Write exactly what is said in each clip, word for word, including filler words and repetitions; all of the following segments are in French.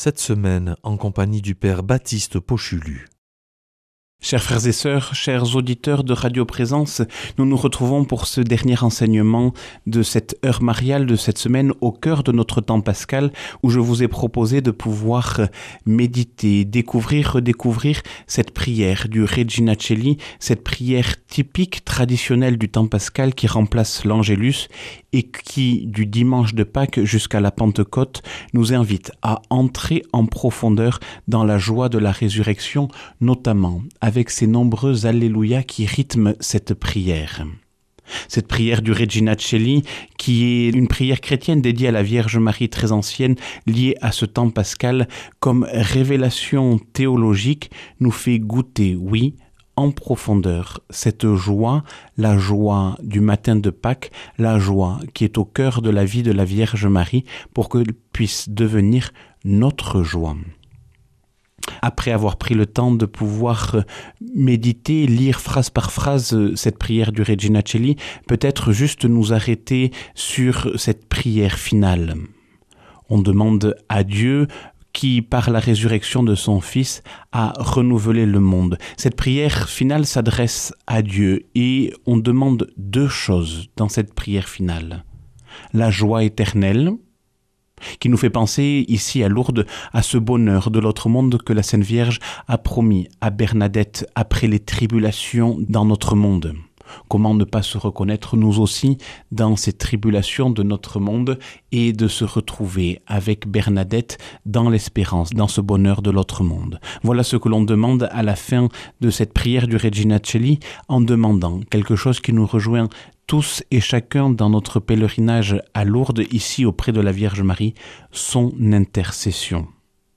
cette semaine en compagnie du Père Baptiste Pochulu. Chers frères et sœurs, chers auditeurs de Radio Présence, nous nous retrouvons pour ce dernier enseignement de cette heure mariale de cette semaine au cœur de notre temps pascal où je vous ai proposé de pouvoir méditer, découvrir, redécouvrir cette prière du Regina Coeli, cette prière typique, traditionnelle du temps pascal qui remplace l'Angélus et qui, du dimanche de Pâques jusqu'à la Pentecôte, nous invite à entrer en profondeur dans la joie de la résurrection, notamment avec ces nombreux Alléluia qui rythment cette prière. Cette prière du Regina Coeli, qui est une prière chrétienne dédiée à la Vierge Marie très ancienne, liée à ce temps pascal, comme révélation théologique, nous fait goûter, oui, en profondeur, cette joie, la joie du matin de Pâques, la joie qui est au cœur de la vie de la Vierge Marie, pour qu'elle puisse devenir notre joie. Après avoir pris le temps de pouvoir méditer, lire phrase par phrase cette prière du Regina Coeli, peut-être juste nous arrêter sur cette prière finale. On demande à Dieu qui, par la résurrection de son Fils, a renouvelé le monde. Cette prière finale s'adresse à Dieu et on demande deux choses dans cette prière finale. La joie éternelle, qui nous fait penser ici à Lourdes à ce bonheur de l'autre monde que la Sainte Vierge a promis à Bernadette après les tribulations dans notre monde. Comment ne pas se reconnaître nous aussi dans ces tribulations de notre monde et de se retrouver avec Bernadette dans l'espérance, dans ce bonheur de l'autre monde. Voilà ce que l'on demande à la fin de cette prière du Regina Coeli en demandant quelque chose qui nous rejoint tous et chacun dans notre pèlerinage à Lourdes, ici auprès de la Vierge Marie, son intercession.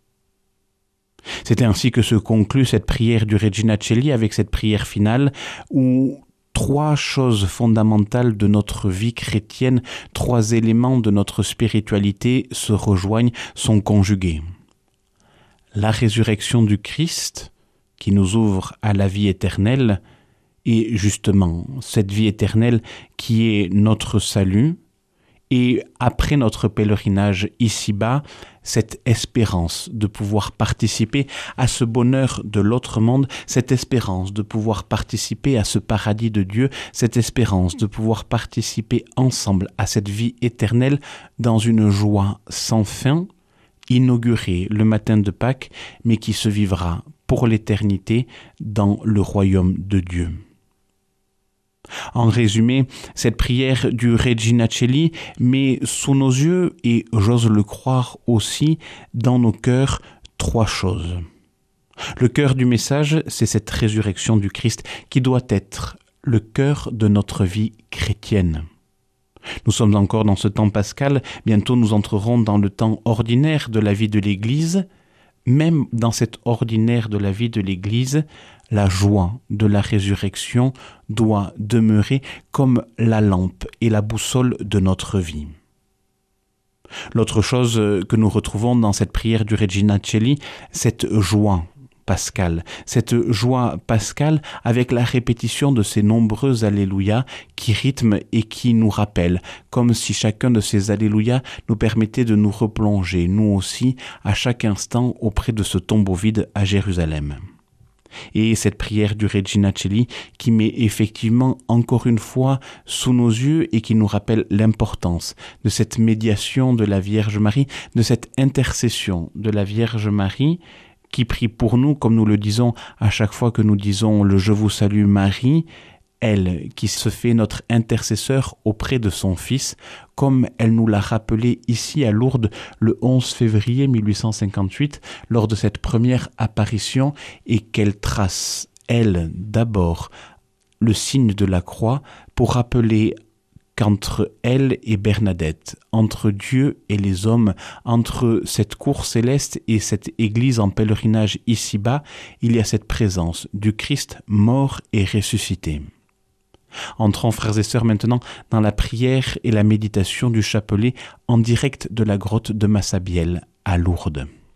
C'est ainsi que se conclut cette prière du Regina Coeli avec cette prière finale où trois choses fondamentales de notre vie chrétienne, trois éléments de notre spiritualité se rejoignent, sont conjugués. La résurrection du Christ, qui nous ouvre à la vie éternelle, et justement cette vie éternelle qui est notre salut, et après notre pèlerinage ici-bas, cette espérance de pouvoir participer à ce bonheur de l'autre monde, cette espérance de pouvoir participer à ce paradis de Dieu, cette espérance de pouvoir participer ensemble à cette vie éternelle dans une joie sans fin, inaugurée le matin de Pâques, mais qui se vivra pour l'éternité dans le royaume de Dieu. En résumé, cette prière du Regina Coeli met sous nos yeux, et j'ose le croire aussi, dans nos cœurs, trois choses. Le cœur du message, c'est cette résurrection du Christ qui doit être le cœur de notre vie chrétienne. Nous sommes encore dans ce temps pascal, bientôt nous entrerons dans le temps ordinaire de la vie de l'Église. Même dans cet ordinaire de la vie de l'Église, la joie de la résurrection doit demeurer comme la lampe et la boussole de notre vie. L'autre chose que nous retrouvons dans cette prière du Regina Coeli, cette joie pascale, cette joie pascale avec la répétition de ces nombreux Alléluia qui rythment et qui nous rappellent, comme si chacun de ces Alléluia nous permettait de nous replonger, nous aussi, à chaque instant auprès de ce tombeau vide à Jérusalem. Et cette prière du Regina Coeli qui met effectivement encore une fois sous nos yeux et qui nous rappelle l'importance de cette médiation de la Vierge Marie, de cette intercession de la Vierge Marie qui prie pour nous, comme nous le disons à chaque fois que nous disons le « Je vous salue Marie », elle qui se fait notre intercesseur auprès de son Fils, comme elle nous l'a rappelé ici à Lourdes le onze février mille huit cent cinquante-huit, lors de cette première apparition, et qu'elle trace, elle, d'abord, le signe de la croix pour rappeler qu'entre elle et Bernadette, entre Dieu et les hommes, entre cette cour céleste et cette église en pèlerinage ici-bas, il y a cette présence du Christ mort et ressuscité. Entrons, frères et sœurs, maintenant dans la prière et la méditation du chapelet en direct de la grotte de Massabielle à Lourdes.